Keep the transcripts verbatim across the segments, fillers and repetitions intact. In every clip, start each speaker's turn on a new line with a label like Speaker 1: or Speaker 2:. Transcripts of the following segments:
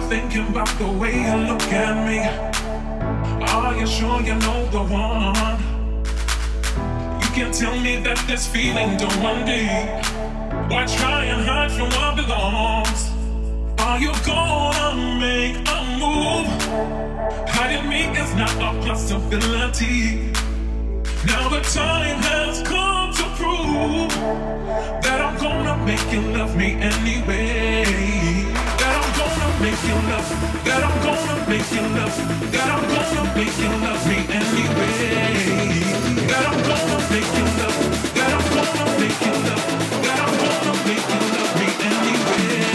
Speaker 1: thinking about the way you look at me. Are you sure you know the one? You can tell me that this feeling don't run deep. Why try and hide from what belongs? Are you gonna make a move? Hiding me is not a possibility. Now the time has come to prove that I'm gonna make you love me anyway. That I'm gonna make you love, that I'm gonna make you love, that I'm gonna make you love me anyway. That I'm gonna make you love, that I'm gonna make you love, that I'm gonna make you love me anyway.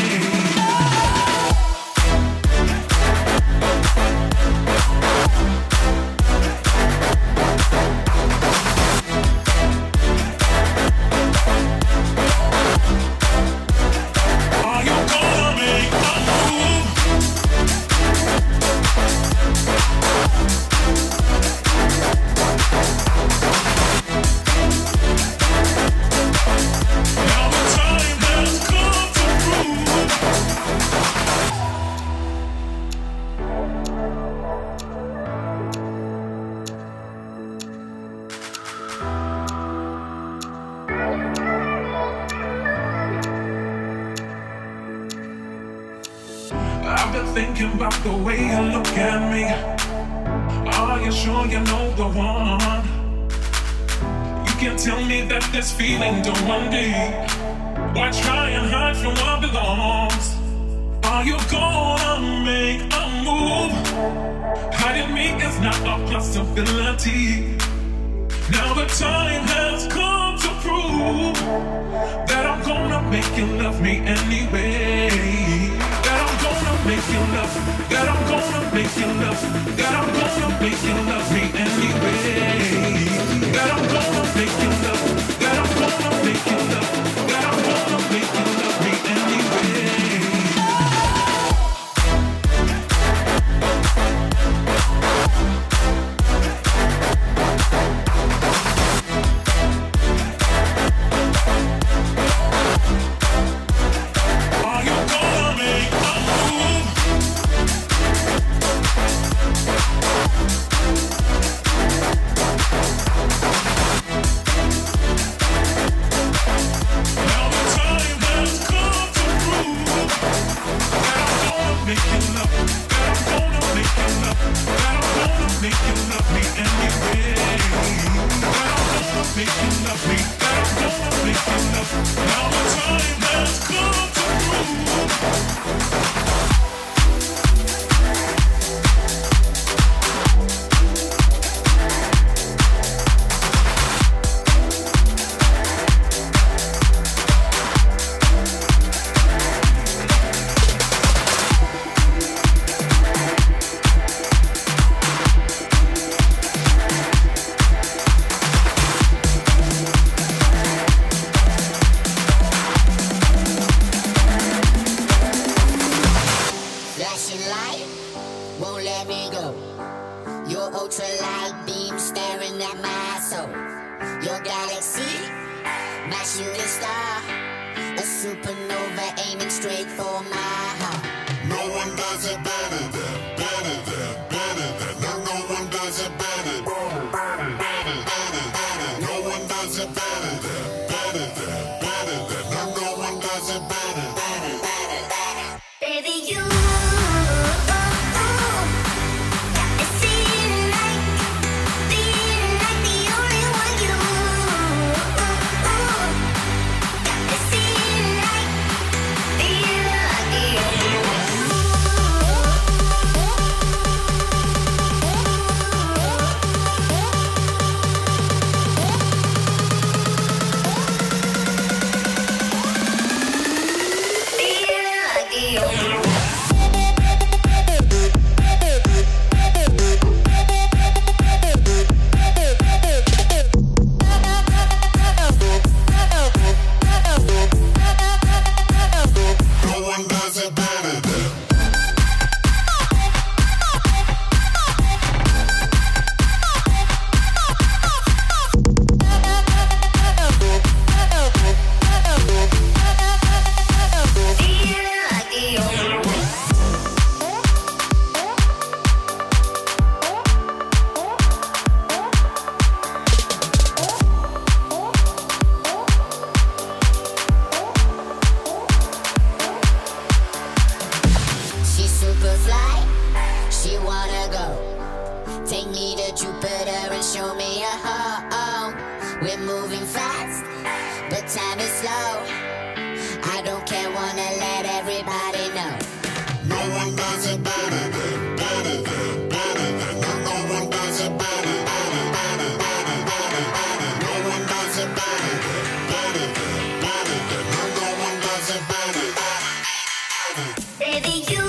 Speaker 1: I've been thinking about the way you look at me. Are you sure you know the one? You can tell me that this feeling don't run deep. Why try and hide from what belongs? Are you gonna make a move? Hiding me is not a possibility. Now the time has come to prove that I'm gonna make you love me anyway. That I'm gonna make you love, that I'm gonna make you love, that I'm gonna make you love me anyway. That I'm gonna make you love, that I'm gonna make you love, that I'm gonna make you love me anyway.
Speaker 2: show me a home. We're moving fast, but time is slow. I don't care, wanna let everybody know. No one does it better than, better than, better than. No, no one does it better, better, better, better, better, better. No one does it better than, better than, better than. No, no one does it better, better, better. Baby, you.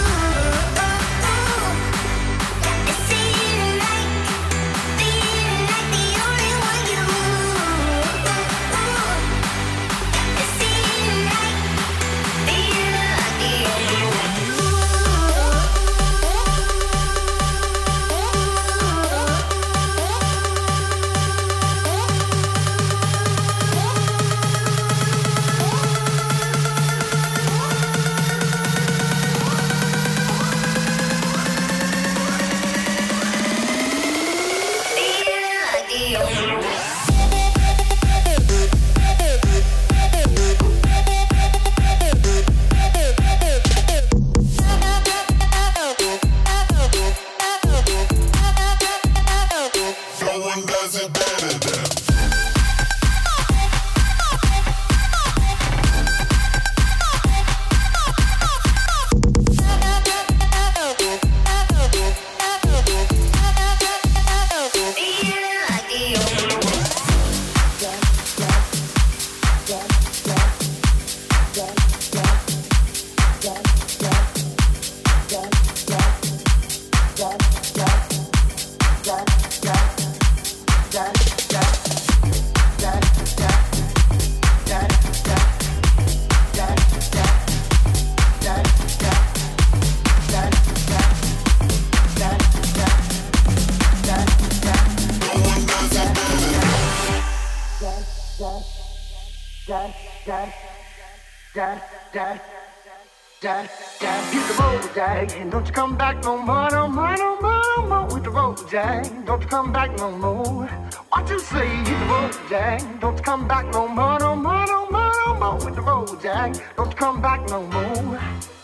Speaker 3: Don't you come back no more, no more, no more, no more with the road, Jack. Don't you come back no more. What you say, hit the road, Jack. Don't you come back no more, no more, no more, no more with the road, Jack. Don't you come back no more.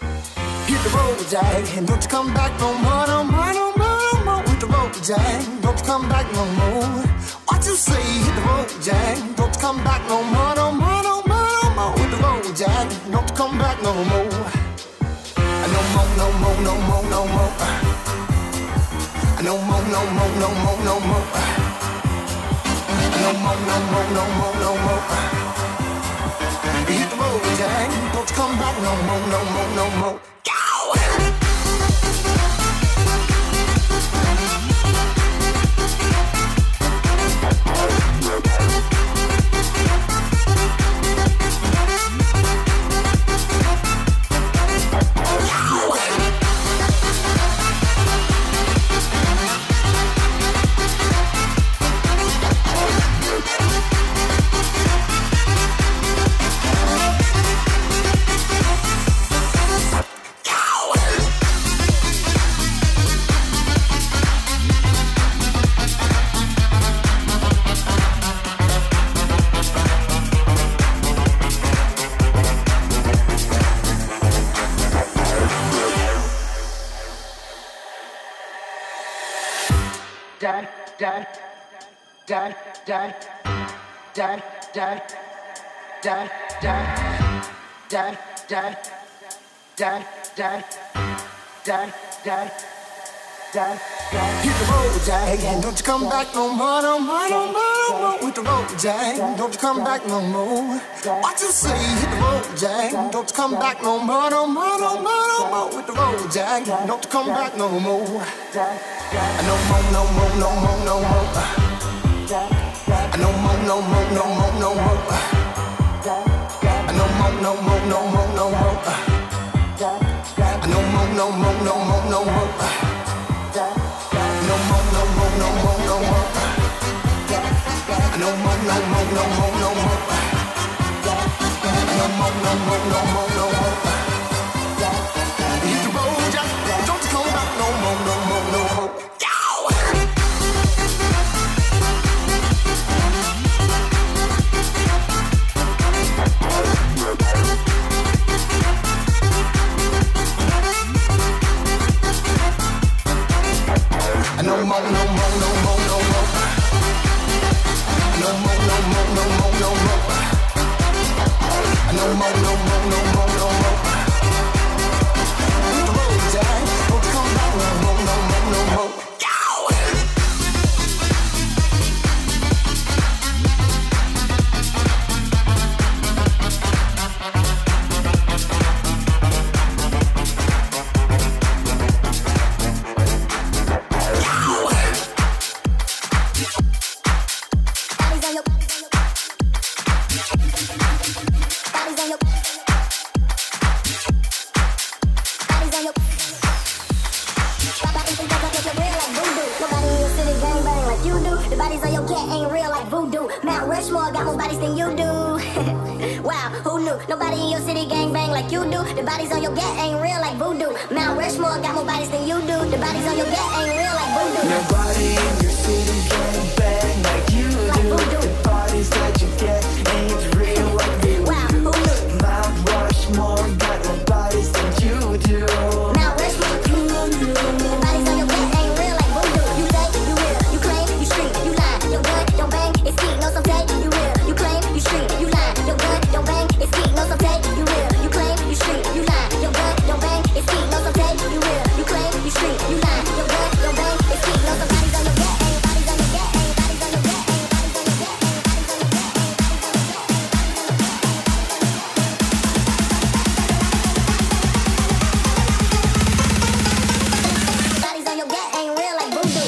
Speaker 3: Hit the road, Jack. And don't you come back no more, no more, no more, no more with the road, Jack. Don't you come back no more. What you say, hit the road, Jack. Don't you come back no more, no more, no more, no more with the road, Jack. Don't you come back no more. No more, no more, no more, no more. No more, no more, no more, no more. No more, no more, no more, no more. Hit the road, Jack. Don't you come back no more, no more, no more. Go! Dad, dad, dad, dad, dad, dad, dad, dad, dad, dad, dad, dad, dad, dad, dad. Hit the road, Jack, and don't you come back no more, no more, no more, no more with the road, Jack. Don't you come back no more. What you say? Hit the road, Jack. Don't you come back no more, no more, no more, no more with the road, Jack. Don't you come back no more. No more, no more, no more, no more. No more, no more, no more, no more. No more, no more, no more, no more. No more, no more, no more, no more. No more, no more, no more, no more. No more, no more, no more, no more. No more, no more, no more, no more. Hit the road, Jack. Don't you come back no more, no more, no more. No more, no more, no more, no more.
Speaker 2: ain't real like voodoo. Mount Rushmore got more bodies than you do. Wow, who knew? Nobody in your city gang bang like you do. The bodies on your get ain't real like voodoo. Mount Rushmore got more bodies than you do. The bodies on your get ain't real like voodoo.
Speaker 4: Nobody in your city gang bang like you
Speaker 2: Like
Speaker 4: do.
Speaker 2: voodoo.
Speaker 4: The bodies that you get ain't real like voodoo.
Speaker 2: Wow, who knew?
Speaker 4: Mount Rushmore got more bodies than you do.
Speaker 2: Mount Rushmore, you knew. The bodies on your get ain't real like voodoo. You say you real, you claim you street, you lie. Your gun don't bang, it's geek, no some take. You real, you claim you street, you lie. Your gun don't bang, it's geek, no some take. You real, you claim you street, you lie. Your gun don't bang, it's geek, no some take. You real, you claim you street, you lie. Your gun don't bang, it's geek, no some bodies on your get ain't bodies on your get ain't bodies on your get ain't bodies on your get ain't bodies on your get ain't bodies on your get ain't real like voodoo.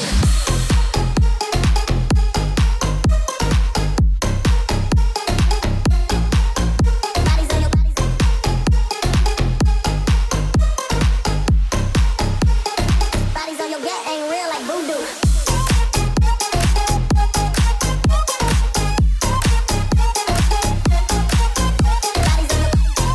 Speaker 2: Bodies on your bodies. Bodies on your get ain't real like voodoo. Bodies on your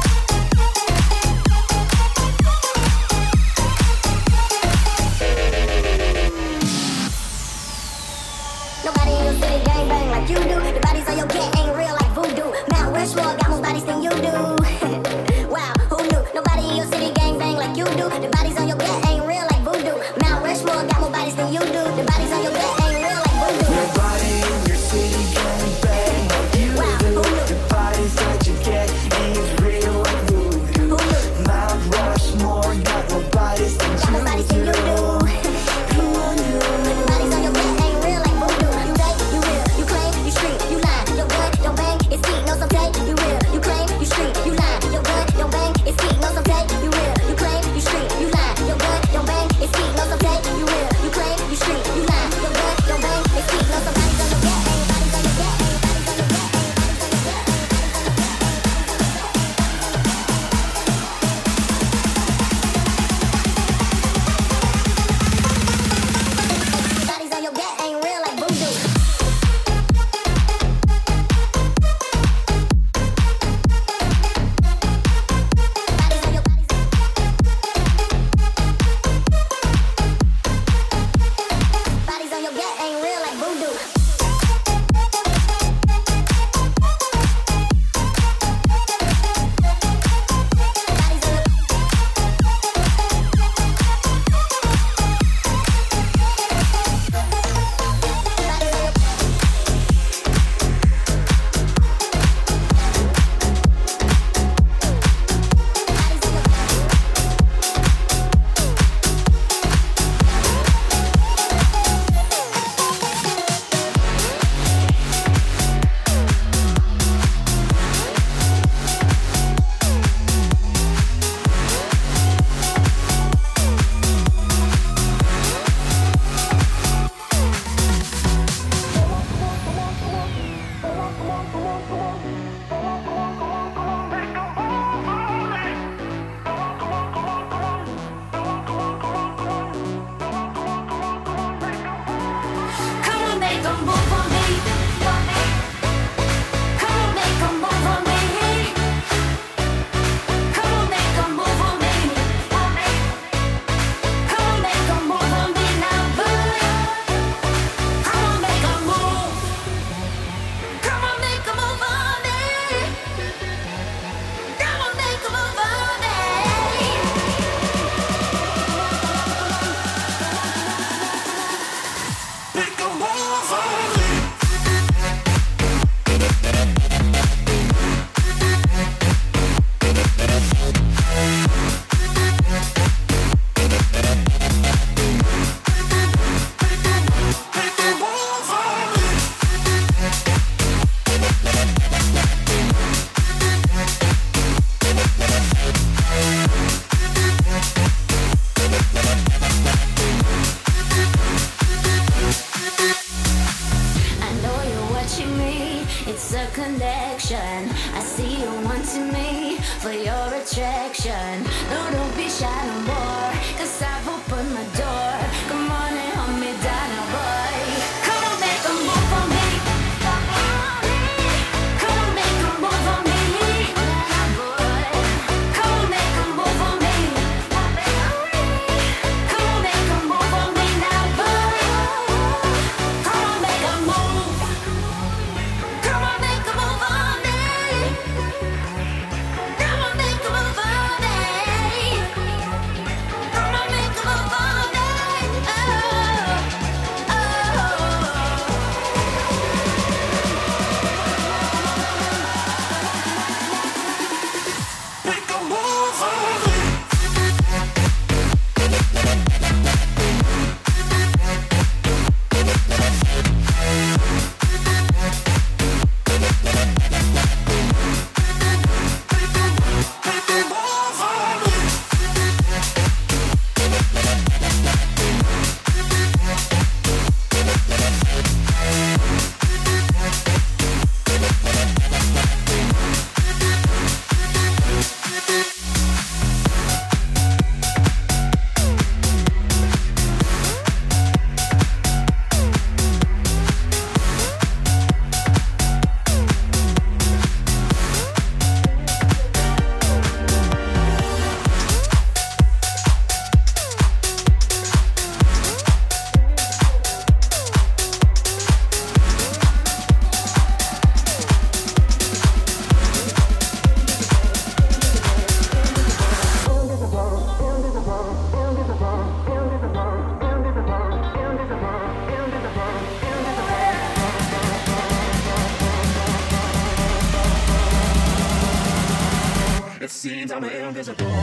Speaker 2: Nobody in your city gang bang like you do. The bodies on your get ain't real like voodoo. Mount Rushmore got more bodies than you do. Wow, who knew? Nobody in your city gang bang like you do. The bodies on your get ain't real like voodoo. Mount Rushmore got more bodies than you do. The bodies on your get ain't real like voodoo.
Speaker 4: Nobody in your city gang bang like you
Speaker 2: Wow,
Speaker 4: do.
Speaker 2: who knew?
Speaker 4: The bodies that you get ain't real like voodoo.
Speaker 2: Who knew?
Speaker 4: Mount Rushmore got more bodies than
Speaker 2: Got more bodies than
Speaker 4: you
Speaker 2: you do.
Speaker 4: Who knew?
Speaker 2: The bodies on your get ain't real like voodoo. You say you real, you claim you street, you lie. Your gun don't bang, it's geek, no some take. You real, you claim you street, you lie. Your gun don't bang, it's geek, no some take. You real, you claim you street, you lie. Your gun don't bang, it's geek, no some take. You real, you claim you street, you lie. Your gun don't bang, it's geek, no some bodies on your get ain't bodies on your get ain't bodies on your get ain't bodies on your get ain't bodies on your get ain't real like voodoo. Bodies on your bodies. Bodies on your get ain't real like voodoo. Bodies on your bodies on your bodies on your Come on, make 'em move for me. Come on, make 'em move for me. Come on, make 'em move for me. Come on, make 'em move for me now, boy. Come on, make 'em move. Come on, make 'em move for me. Come on, make 'em move for me.
Speaker 1: Make a move on me. Make a move on me.
Speaker 2: I know you're watching me, it's a connection. I see you wanting me for your attraction. No, don't be shy no more, cause I've opened my door. Come on and hold me down now, boy. Come on, make a move for me.
Speaker 1: seems I'm invisible.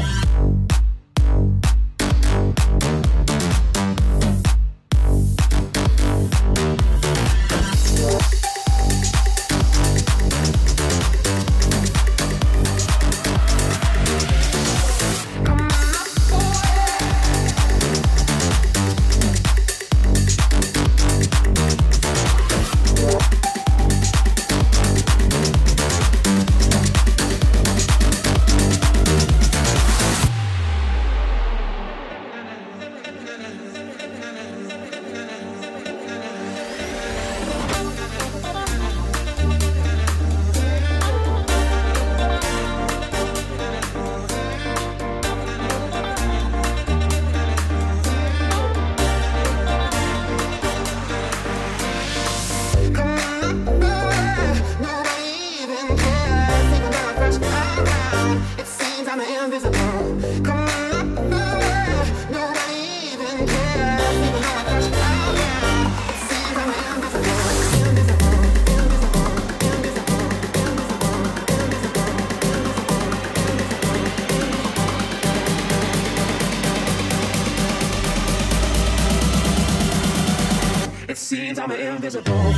Speaker 1: It seems I'm invisible.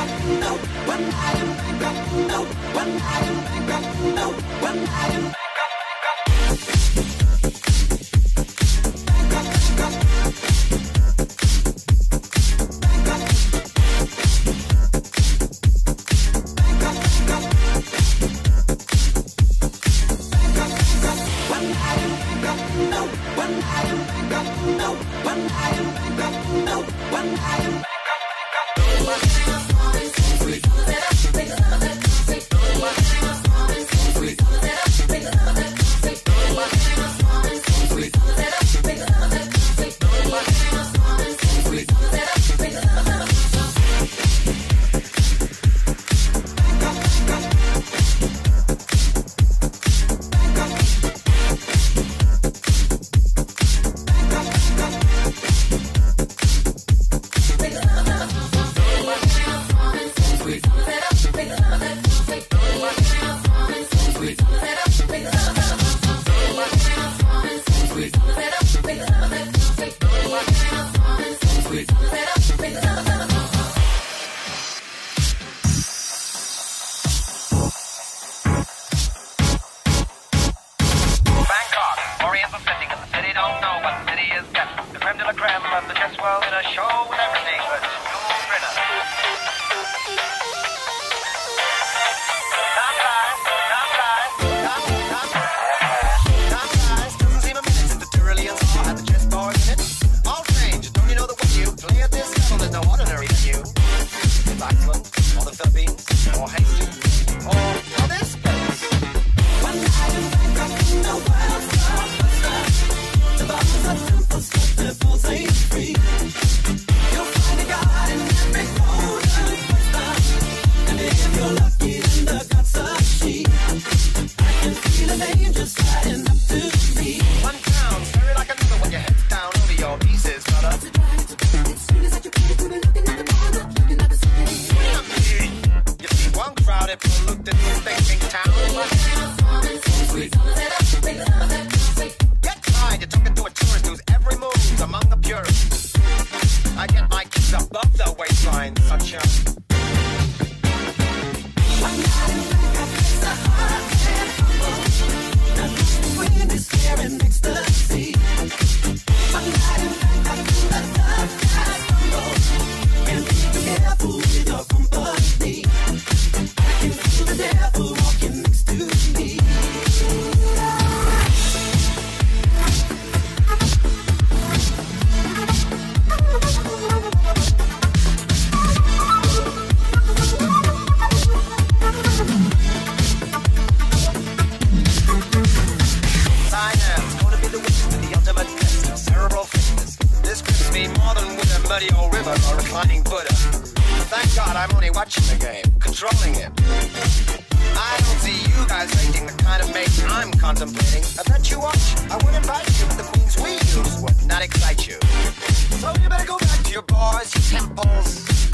Speaker 5: So you better go back to your bars, your temples,